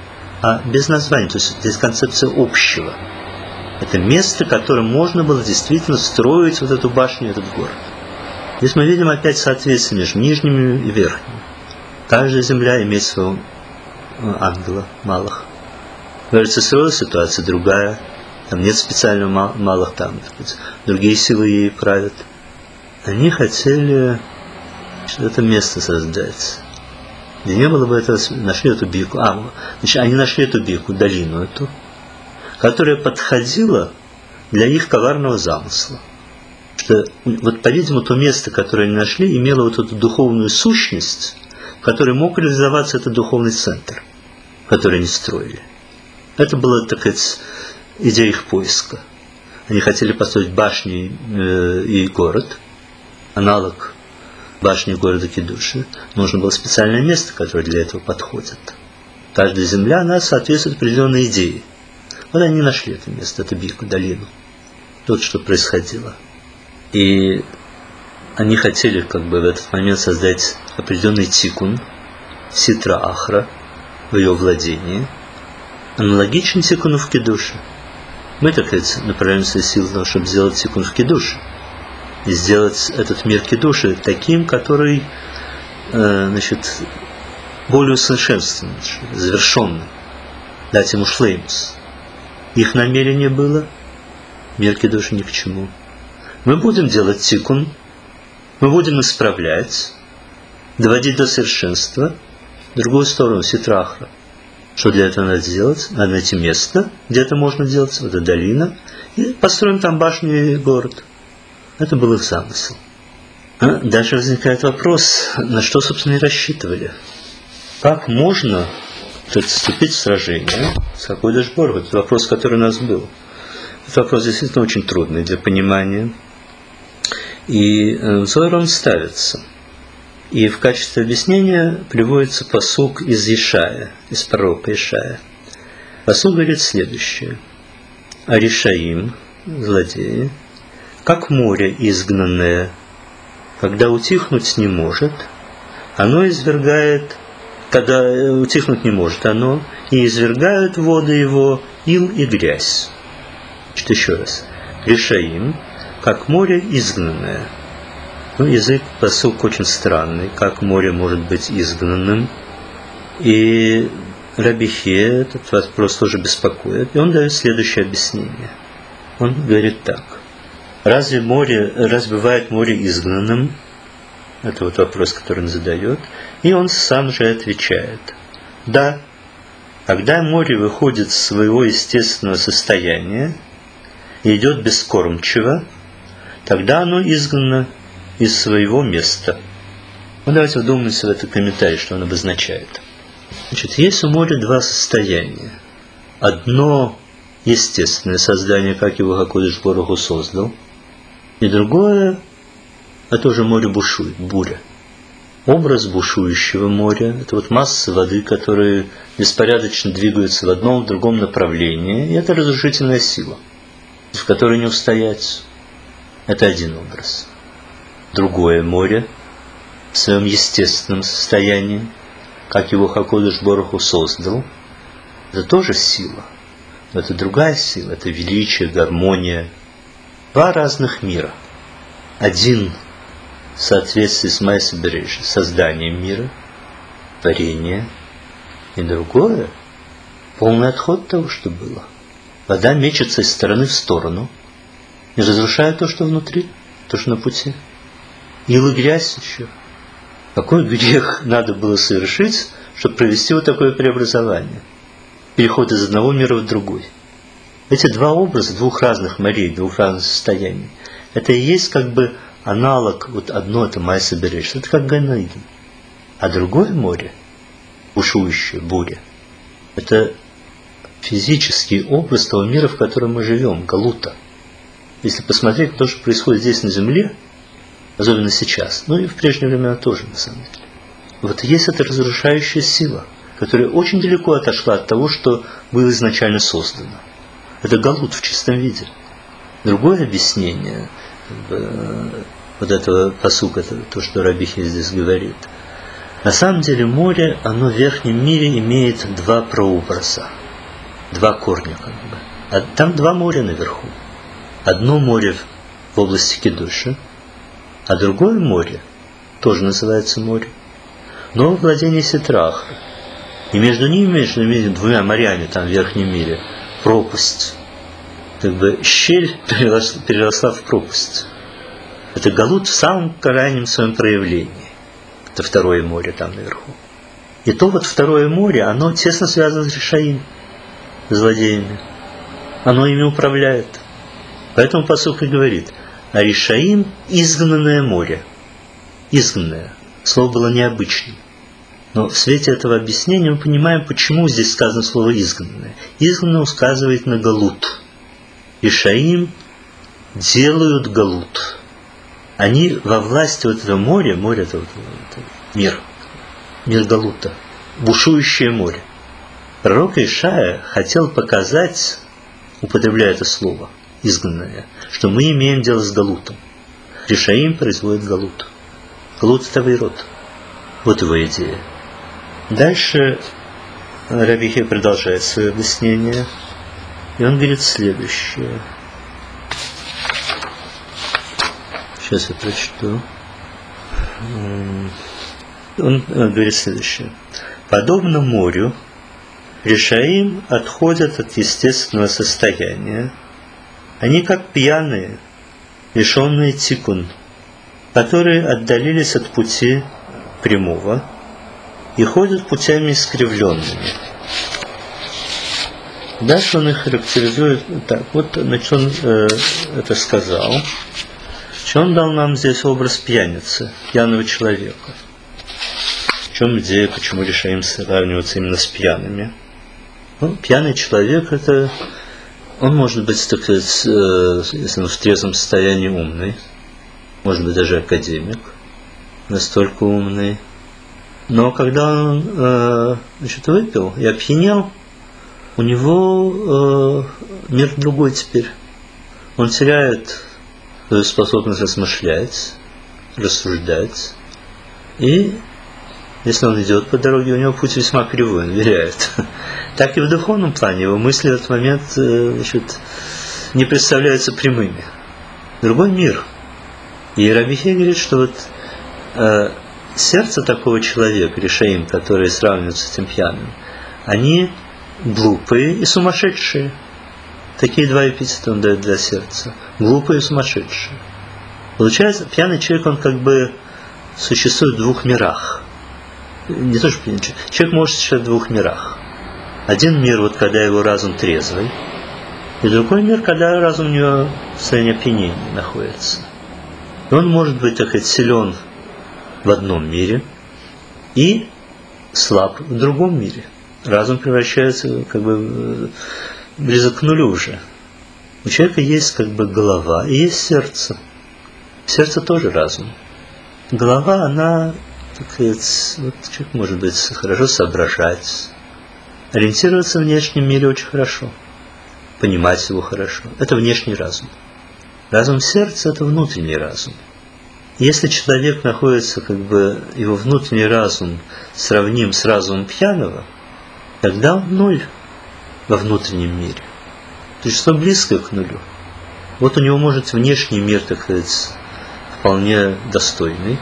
Speaker 1: а без названия, то есть здесь концепция общего. Это место, которым можно было действительно строить вот эту башню, этот город. Здесь мы видим опять соответствие между нижними и верхними. Каждая земля имеет своего ангела, Малах. В Эрец-Исроэль ситуация другая. Там нет специального Малах, там другие силы ей правят. Они хотели это место создать. Где не было бы этого, нашли эту бику. А, значит, они нашли эту бику, долину эту, которая подходила для их коварного замысла. Что, вот, по-видимому, то место, которое они нашли, имело вот эту духовную сущность, в которой мог реализоваться этот духовный центр, который они строили. Это была, так сказать, идея их поиска. Они хотели построить башни э, и город, аналог башни города Кидуши. Нужно было специальное место, которое для этого подходит. Каждая земля, она соответствует определенной идее. Вот они нашли это место, эту бику, долину. То, что происходило. И они хотели как бы в этот момент создать определенный тикун, Ситра Ахра, в ее владении, аналогичный тикуну в Кидуше. Мы, так сказать, направляем свои силы на то, чтобы сделать тикун в Кидуше. И сделать этот мир Кидуши таким, который, э, значит, более усовершенствованный, завершенный. Дать ему шлеймус. Их намерение было мир Кидуши ни к чему. Мы будем делать тикун, мы будем исправлять, доводить до совершенства другую сторону, Ситра Ахра. Что для этого надо сделать? Надо найти место, где это можно делать, вот эта долина, и построим там башню и город. Это был их замысел. А дальше возникает вопрос, на что, собственно, и рассчитывали. Как можно вступить в сражение с Хакойдыш Боруху? Это вопрос, который у нас был. Этот вопрос действительно очень трудный для понимания. И в Зоар он ставится. И в качестве объяснения приводится пасук из Ишая, из пророка Ишая. Пасук говорит следующее. Аришаим, злодеи, как море изгнанное, когда утихнуть не может, оно извергает, когда утихнуть не может оно, и извергают воды его ил и грязь. Значит, еще раз. Решаим, как море изгнанное. Ну, язык, пасук очень странный, как море может быть изгнанным. И Раби Хия этот вопрос тоже беспокоит. И он дает следующее объяснение. Он говорит так. Разве море, разве бывает море изгнанным? Это вот вопрос, который он задает. И он сам же отвечает. Да, когда море выходит из своего естественного состояния и идет бескормчиво, тогда оно изгнано из своего места. Ну, давайте вдумаемся в этот комментарий, что он обозначает. Значит, есть у моря два состояния. Одно естественное создание, как его Хакодыш Бороху создал, и другое, это уже море бушует, буря. Образ бушующего моря – это вот массы воды, которые беспорядочно двигаются в одном, в другом направлении, и это разрушительная сила, в которой не устоять. Это один образ. Другое море в своем естественном состоянии, как его Хакодыш Бороху создал, это тоже сила. Но это другая сила, это величие, гармония. Два разных мира. Один в соответствии с Майса Берешит, созданием мира, творение, и другое полный отход того, что было. Вода мечется из стороны в сторону и разрушает то, что внутри, то, что на пути. Ил и грязь еще. Какой грех надо было совершить, чтобы провести вот такое преобразование? Переход из одного мира в другой. Эти два образа двух разных морей, двух разных состояний, это и есть как бы аналог, вот одно это Майса Берешит, это как Ган Эден. А другое море, бушующее, буря, это физический образ того мира, в котором мы живем, Галута. Если посмотреть на то, что происходит здесь на земле, особенно сейчас, ну и в прежние времена тоже, на самом деле. Вот есть эта разрушающая сила, которая очень далеко отошла от того, что было изначально создано. Это галут в чистом виде. Другое объяснение вот этого пасука, то, что Раби Хия здесь говорит. На самом деле море, оно в верхнем мире имеет два прообраза, два корня как бы. А там два моря наверху. Одно море в области Кедуша, а другое море, тоже называется море, но в владении Ситраха. И между ними, между двумя морями там в верхнем мире, пропасть. Как бы щель переросла, переросла в пропасть. Это галут в самом крайнем своем проявлении. Это второе море там наверху. И то вот второе море, оно тесно связано с Решаим, с злодеями. Оно ими управляет. Поэтому пасук и говорит, а Решаим изгнанное море. Изгнанное. Слово было необычным. Но в свете этого объяснения мы понимаем, почему здесь сказано слово изгнанное. Изгнанное указывает на галут. Решаим делают галут. Они во власти вот этого моря, море это, вот, это мир, мир галута, бушующее море. Пророк Ишая хотел показать, употребляя это слово, изгнанное, что мы имеем дело с галутом. Решаим производит галут. Галут – это вейрот. Вот его идея. Дальше Раби Хия продолжает свое объяснение, и он говорит следующее. Сейчас я прочту. Он говорит следующее. Подобно морю, решаим отходят от естественного состояния. Они как пьяные, лишенные тикун, которые отдалились от пути прямого и ходят путями искривленными. Дальше он их характеризует так. Вот, значит, он э, это сказал. Что он дал нам здесь образ пьяницы, пьяного человека. В чем идея, почему решаем сравниваться именно с пьяными? Ну, пьяный человек, это он может быть, так сказать, э, если он в трезвом состоянии умный, может быть даже академик, настолько умный. Но когда он э, значит, выпил и опьянел, у него э, мир другой теперь. Он теряет способность размышлять, рассуждать. И если он идет по дороге, у него путь весьма кривой, он виляет. Так и в духовном плане его мысли в этот момент, значит, не представляются прямыми. Другой мир. И Раби Хей говорит, что вот э, сердце такого человека, решаим, которые сравниваются с этим пьяным, они глупые и сумасшедшие. Такие два эпитета он дает для сердца. Глупые и сумасшедшие. Получается, пьяный человек, он как бы существует в двух мирах. Не то, что человек может существовать в двух мирах. Один мир, вот когда его разум трезвый, и другой мир, когда разум у него в состоянии опьянения находится. И он может быть, так сказать, силен в одном мире и слаб в другом мире. Разум превращается как бы близок к нулю уже. У человека есть как бы голова и есть сердце. Сердце тоже разум. Голова, она, так сказать, вот человек может быть хорошо соображать, ориентироваться в внешнем мире очень хорошо, понимать его хорошо. Это внешний разум. Разум сердца – это внутренний разум. Если человек находится, как бы, его внутренний разум сравним с разумом пьяного, тогда он ноль во внутреннем мире. То есть, что близко к нулю. Вот у него может внешний мир, так сказать, вполне достойный,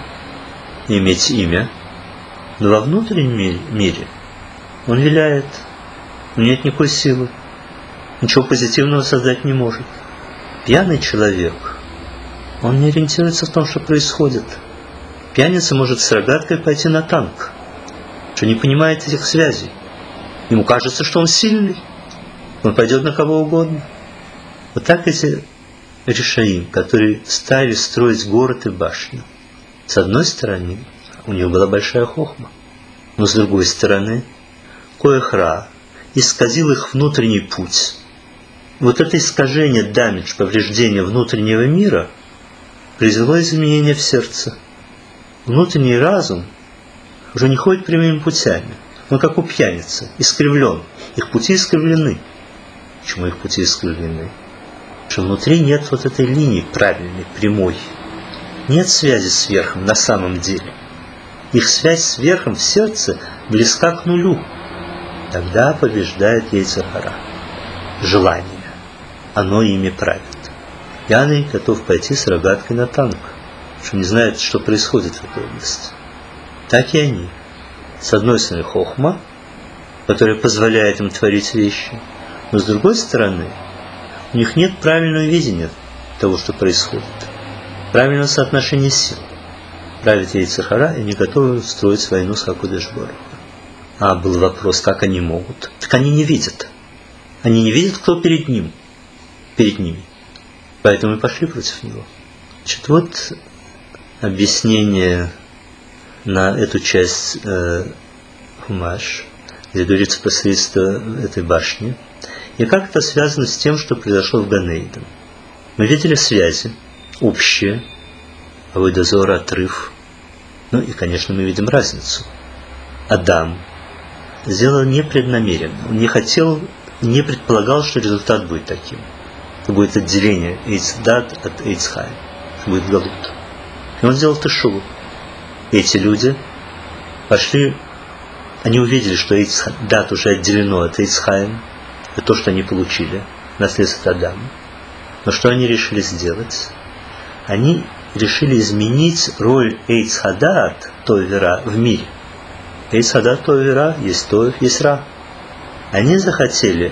Speaker 1: иметь имя, но во внутреннем мире он виляет, у него нет никакой силы, ничего позитивного создать не может. Пьяный человек, он не ориентируется в том, что происходит. Пьяница может с рогаткой пойти на танк, что не понимает этих связей. Ему кажется, что он сильный, он пойдет на кого угодно. Вот так эти решаим, которые стали строить город и башню. С одной стороны, у них была большая хохма, но с другой стороны, коэх-ра исказил их внутренний путь. Вот это искажение, дамидж, повреждение внутреннего мира произвело изменение в сердце. Внутренний разум уже не ходит прямыми путями. Он как у пьяницы, искривлен. Их пути искривлены. Почему их пути искривлены? Потому что внутри нет вот этой линии правильной, прямой. Нет связи с верхом на самом деле. Их связь с верхом в сердце близка к нулю. Тогда побеждает йецер-хара. Желание. Оно ими правит. Пьяный готов пойти с рогаткой на танк, что не знает, что происходит в этой области. Так и они. С одной стороны хохма, которая позволяет им творить вещи, но с другой стороны у них нет правильного видения того, что происходит, правильного соотношения сил. Правит йецер-хара, и не готовы строить войну с Акодеш-Барух. А был вопрос, как они могут? Так они не видят. Они не видят, кто перед ним, перед ними. Поэтому и пошли против него. Значит, вот объяснение на эту часть э, Хумаш, где говорится про строительство этой башни, и как это связано с тем, что произошло в Ганейден. Мы видели связи общие, авойда зора, отрыв. Ну и, конечно, мы видим разницу. Адам сделал непреднамеренно. Он не хотел, не предполагал, что результат будет таким. Это будет отделение Эйцдат от Эйцхайм. Это будет галут. И он сделал тешуву. Эти люди пошли, они увидели, что Эйцдат уже отделено от Эйцхайм. Это то, что они получили, наследство от Адама. Но что они решили сделать? Они решили изменить роль Эйцхадат, Товера, в мире. Эйцхадат, Товера, есть Тоев, есть Ра. Они захотели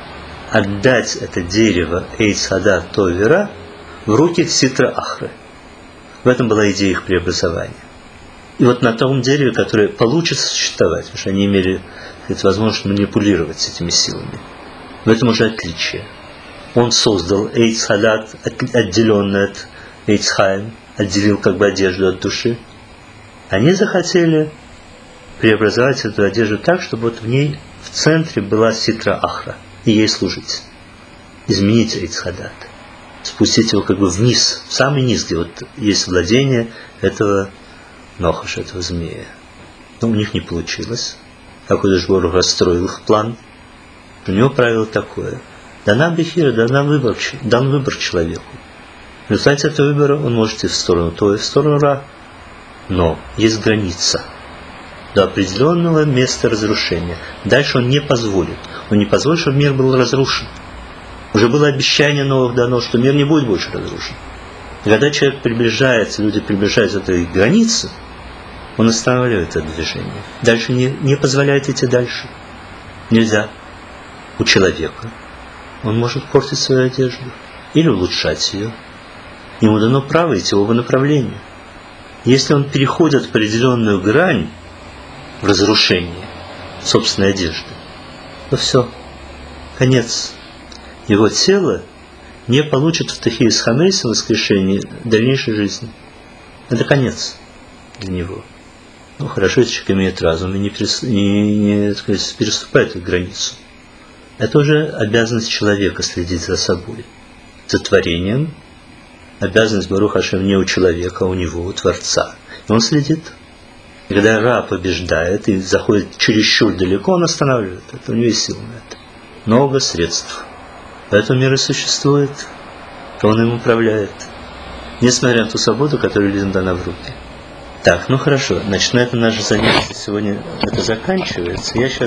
Speaker 1: отдать это дерево Эйцхадат, Товера в руки Ситра Ахры. В этом была идея их преобразования. И вот на том дереве, которое получится существовать, потому что они имели сказать, возможность манипулировать этими силами. В этом уже отличие. Он создал Эйцхадат, отделенный от Эйцхайм, отделил как бы одежду от души. Они захотели преобразовать эту одежду так, чтобы вот в ней в центре была Ситра Ахра, и ей служить. Изменить Эйцхадат. Спустить его как бы вниз, в самый низ, где вот есть владение этого Нохаша, этого змея. Но у них не получилось. Акодеш-Барух расстроил их план. У него правило такое. Дана бехира, дана выбор, дан выбор человеку. В результате этого выбора он может идти в сторону то и в сторону Ра. Но есть граница до определенного места разрушения. Дальше он не позволит. Он не позволит, чтобы мир был разрушен. Уже было обещание новых дано, что мир не будет больше разрушен. И когда человек приближается, люди приближаются к этой границе, он останавливает это движение. Дальше не, не позволяет идти дальше. Нельзя. У человека он может портить свою одежду или улучшать ее. Ему дано право идти в оба направления. Если он переходит определенную грань в разрушении собственной одежды, то все, конец. Его тело не получит в Тахиис Хамейс, в воскрешении, дальнейшей жизни. Это конец для него. Ну, хорошо, если человек имеет разум и не, перес, не, не так сказать, переступает эту границу. Это уже обязанность человека следить за собой, за творением. Обязанность Барух Ашем не у человека, а у него, у Творца. И он следит. И когда Ра побеждает и заходит чересчур далеко, он останавливает это. У него есть сил на это. Много средств. Поэтому мир и существует. Он им управляет. Несмотря на ту свободу, которая людям дана в руки. Так, ну хорошо. Значит, на этом наше занятие сегодня это заканчивается. Я сейчас